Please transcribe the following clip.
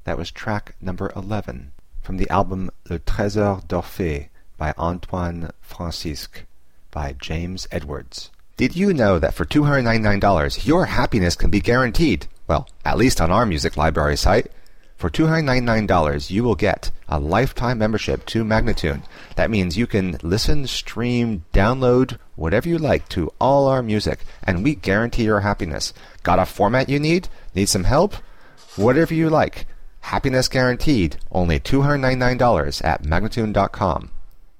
That was track number 11 from the album Le Trésor d'Orphée by Antoine Francisque by James Edwards. Did you know that for $299 your happiness can be guaranteed? Well, at least on our music library site. For $299 you will get a lifetime membership to Magnatune. That means you can listen, stream, download, whatever you like to all our music, and we guarantee your happiness. Got a format you need? Need some help? Whatever you like. Happiness guaranteed. Only $299 at Magnatune.com.